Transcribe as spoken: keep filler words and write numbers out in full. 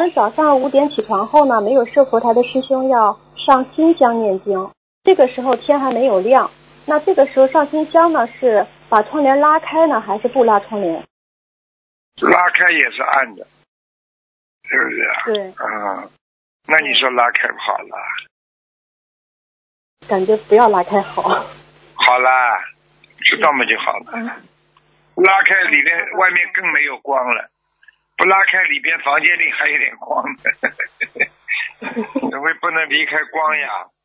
们早上五点起床后呢，没有设佛台的师兄要上新香念经，这个时候天还没有亮，那这个时候上新香呢，是把窗帘拉开呢，还是不拉窗帘？ 拉开也是暗的，是不是啊？ 对。 嗯，那你说拉开不好了？ 感觉不要拉开好。 好啦，知道嘛就好了。 嗯。 拉开里边，外面更没有光了。不拉开里边，房间里还有点光的。因为不能离开光呀。